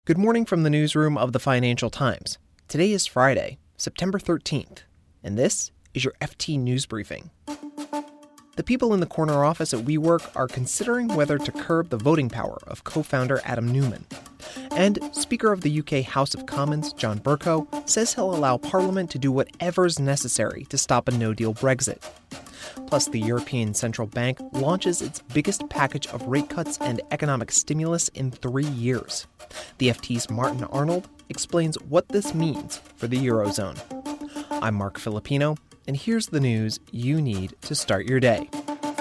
Good morning from the newsroom of the Financial Times. Today is Friday, September 13th, and this is your FT News Briefing. The people in the corner office at WeWork are considering whether to curb the voting power of co-founder Adam Neumann. And Speaker of the UK House of Commons, John Bercow, says he'll allow Parliament to do whatever's necessary to stop a no-deal Brexit. Plus, the European Central Bank launches its biggest package of rate cuts and economic stimulus in 3 years. The FT's Martin Arnold explains what this means for the Eurozone. I'm Mark Filipino, and here's the news you need to start your day.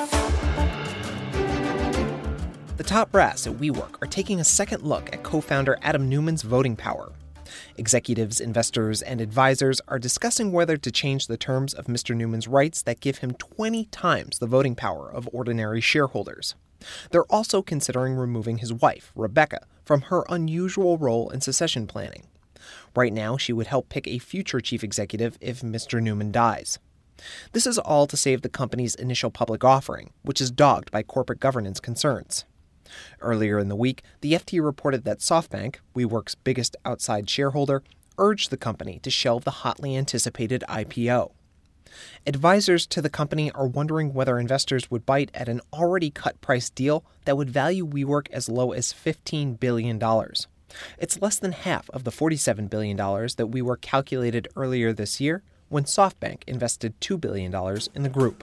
The top brass at WeWork are taking a second look at co-founder Adam Neumann's voting power. Executives, investors, and advisors are discussing whether to change the terms of Mr. Neumann's rights that give him 20 times the voting power of ordinary shareholders. They're also considering removing his wife, Rebecca, from her unusual role in succession planning. Right now, she would help pick a future chief executive if Mr. Neumann dies. This is all to save the company's initial public offering, which is dogged by corporate governance concerns. Earlier in the week, the FT reported that SoftBank, WeWork's biggest outside shareholder, urged the company to shelve the hotly anticipated IPO. Advisors to the company are wondering whether investors would bite at an already cut-price deal that would value WeWork as low as $15 billion. It's less than half of the $47 billion that WeWork calculated earlier this year when SoftBank invested $2 billion in the group.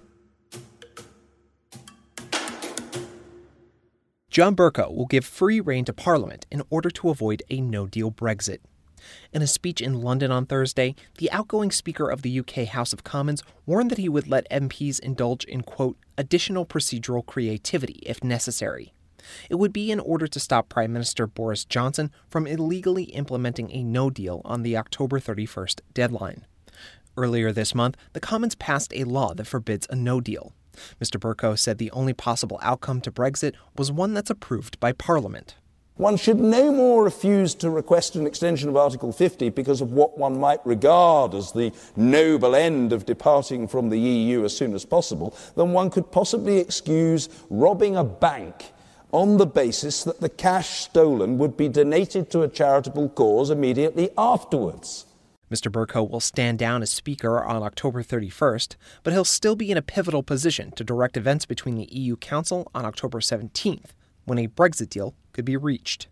John Bercow will give free rein to Parliament in order to avoid a no-deal Brexit. In a speech in London on Thursday, the outgoing Speaker of the UK House of Commons warned that he would let MPs indulge in, quote, additional procedural creativity if necessary. It would be in order to stop Prime Minister Boris Johnson from illegally implementing a no-deal on the October 31st deadline. Earlier this month, the Commons passed a law that forbids a no-deal. Mr. Bercow said the only possible outcome to Brexit was one that's approved by Parliament. One should no more refuse to request an extension of Article 50 because of what one might regard as the noble end of departing from the EU as soon as possible than one could possibly excuse robbing a bank on the basis that the cash stolen would be donated to a charitable cause immediately afterwards. Mr. Bercow will stand down as Speaker on October 31st, but he'll still be in a pivotal position to direct events between the EU Council on October 17th, when a Brexit deal could be reached.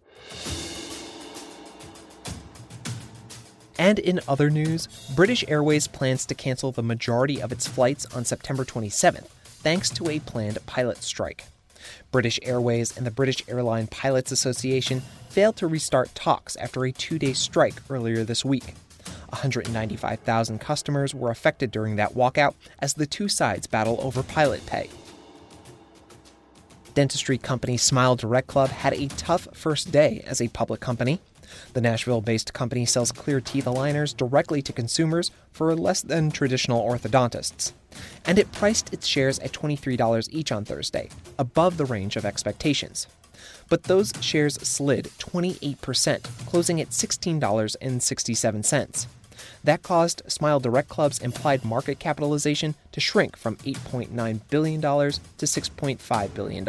And in other news, British Airways plans to cancel the majority of its flights on September 27th, thanks to a planned pilot strike. British Airways and the British Airline Pilots Association failed to restart talks after a 2-day strike earlier this week. 195,000 customers were affected during that walkout as the two sides battle over pilot pay. Dentistry company Smile Direct Club had a tough first day as a public company. The Nashville-based company sells clear teeth aligners directly to consumers for less than traditional orthodontists. And it priced its shares at $23 each on Thursday, above the range of expectations. But those shares slid 28%, closing at $16.67. That caused Smile Direct Club's implied market capitalization to shrink from $8.9 billion to $6.5 billion.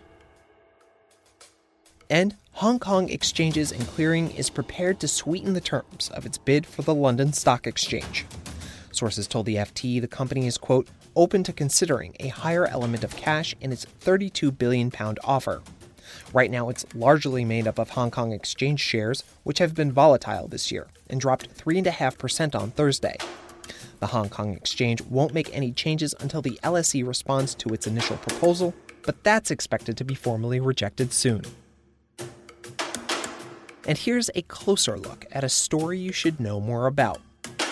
And Hong Kong Exchanges and Clearing is prepared to sweeten the terms of its bid for the London Stock Exchange. Sources told the FT the company is, quote, open to considering a higher element of cash in its £32 billion offer. Right now, it's largely made up of Hong Kong Exchange shares, which have been volatile this year and dropped 3.5% on Thursday. The Hong Kong Exchange won't make any changes until the LSE responds to its initial proposal, but that's expected to be formally rejected soon. And here's a closer look at a story you should know more about.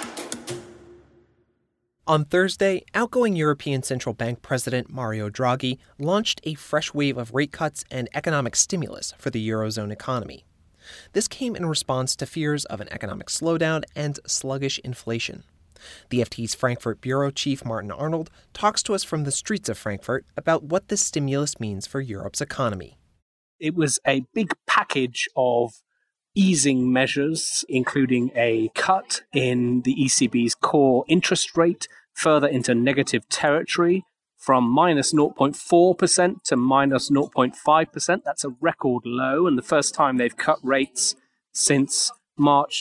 On Thursday, outgoing European Central Bank President Mario Draghi launched a fresh wave of rate cuts and economic stimulus for the Eurozone economy. This came in response to fears of an economic slowdown and sluggish inflation. The FT's Frankfurt bureau chief Martin Arnold talks to us from the streets of Frankfurt about what this stimulus means for Europe's economy. It was a big package of easing measures, including a cut in the ECB's core interest rate further into negative territory from minus 0.4% to minus 0.5%. That's a record low, and the first time they've cut rates since March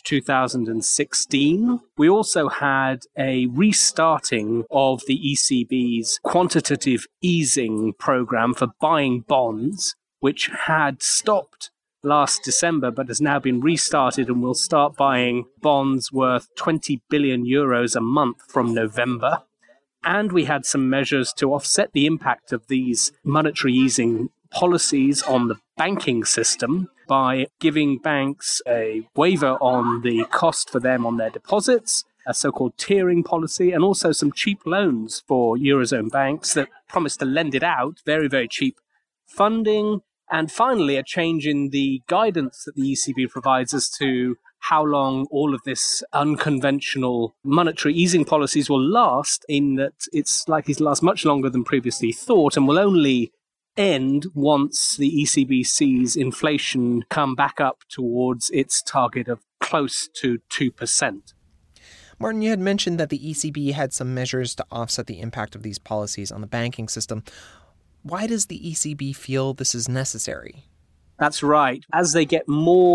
2016. We also had a restarting of the ECB's quantitative easing program for buying bonds, which had stopped last December but has now been restarted and will start buying bonds worth 20 billion euros a month from November. And we had some measures to offset the impact of these monetary easing policies on the banking system by giving banks a waiver on the cost for them on their deposits, a so-called tiering policy, and also some cheap loans for Eurozone banks that promise to lend it out, very, very cheap funding. And finally, a change in the guidance that the ECB provides as to how long all of this unconventional monetary easing policies will last, in that it's likely to last much longer than previously thought and will only end once the ECB sees inflation come back up towards its target of close to 2%. Martin, you had mentioned that the ECB had some measures to offset the impact of these policies on the banking system. Why does the ECB feel this is necessary? That's right. As they get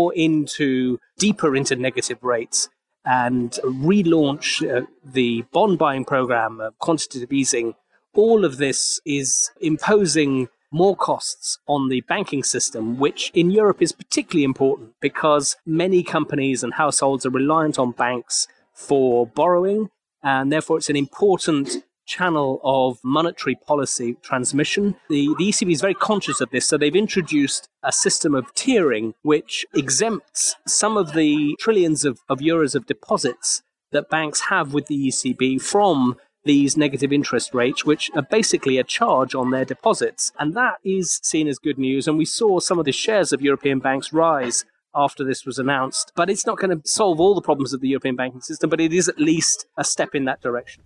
deeper into negative rates and relaunch the bond buying program of quantitative easing, all of this is imposing more costs on the banking system, which in Europe is particularly important because many companies and households are reliant on banks for borrowing, and therefore it's an important channel of monetary policy transmission. The ECB is very conscious of this, so they've introduced a system of tiering which exempts some of the trillions of euros of deposits that banks have with the ECB from these negative interest rates, which are basically a charge on their deposits. And that is seen as good news. And we saw some of the shares of European banks rise after this was announced. But it's not going to solve all the problems of the European banking system, but it is at least a step in that direction.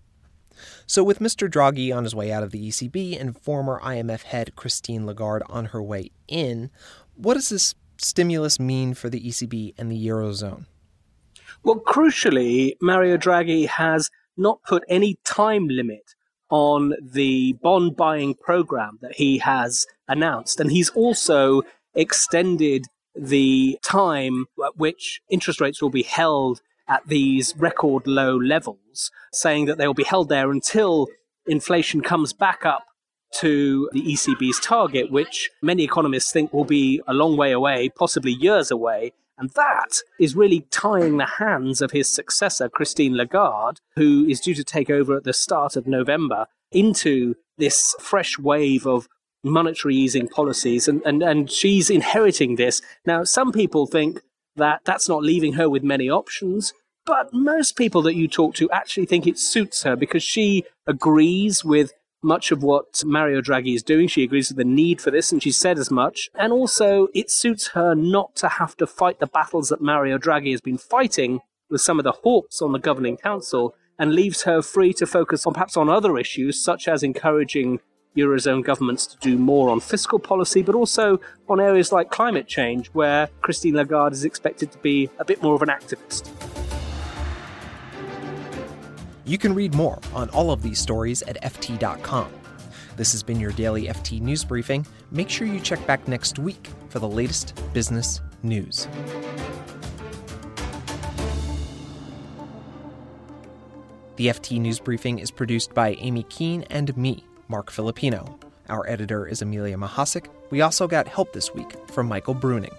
So with Mr. Draghi on his way out of the ECB and former IMF head Christine Lagarde on her way in, what does this stimulus mean for the ECB and the Eurozone? Well, crucially, Mario Draghi has not put any time limit on the bond buying program that he has announced. And he's also extended the time at which interest rates will be held at these record low levels, saying that they will be held there until inflation comes back up to the ECB's target, which many economists think will be a long way away, possibly years away. And that is really tying the hands of his successor, Christine Lagarde, who is due to take over at the start of November, into this fresh wave of monetary easing policies. And she's inheriting this. Now, some people think that that's not leaving her with many options, but most people that you talk to actually think it suits her because she agrees with much of what Mario Draghi is doing. She agrees with the need for this, and she said as much. And also, it suits her not to have to fight the battles that Mario Draghi has been fighting with some of the hawks on the governing council, and leaves her free to focus on perhaps on other issues, such as encouraging Eurozone governments to do more on fiscal policy, but also on areas like climate change, where Christine Lagarde is expected to be a bit more of an activist. You can read more on all of these stories at FT.com. This has been your daily FT News Briefing. Make sure you check back next week for the latest business news. The FT News Briefing is produced by Amy Keene and me, Mark Filipino. Our editor is Amelia Mahasik. We also got help this week from Michael Bruning.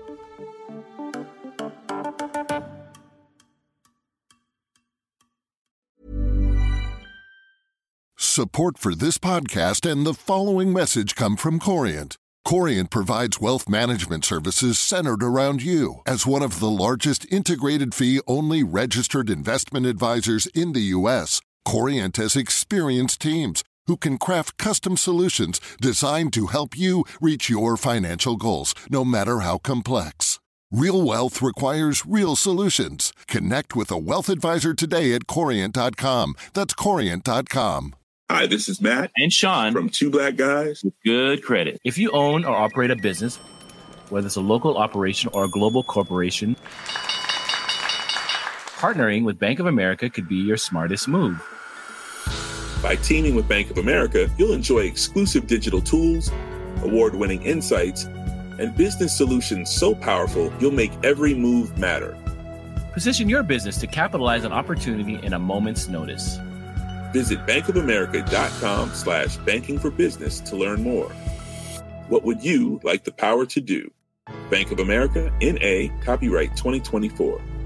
Support for this podcast and the following message come from Corient. Corient provides wealth management services centered around you. As one of the largest integrated fee-only registered investment advisors in the U.S., Corient has experienced teams who can craft custom solutions designed to help you reach your financial goals, no matter how complex. Real wealth requires real solutions. Connect with a wealth advisor today at Corient.com. That's Corient.com. Hi, this is Matt and Sean from Two Black Guys with Good Credit. If you own or operate a business, whether it's a local operation or a global corporation, partnering with Bank of America could be your smartest move. By teaming with Bank of America, you'll enjoy exclusive digital tools, award-winning insights, and business solutions so powerful you'll make every move matter. Position your business to capitalize on opportunity in a moment's notice. Visit bankofamerica.com/banking for business to learn more. What would you like the power to do? Bank of America, N.A., copyright 2024.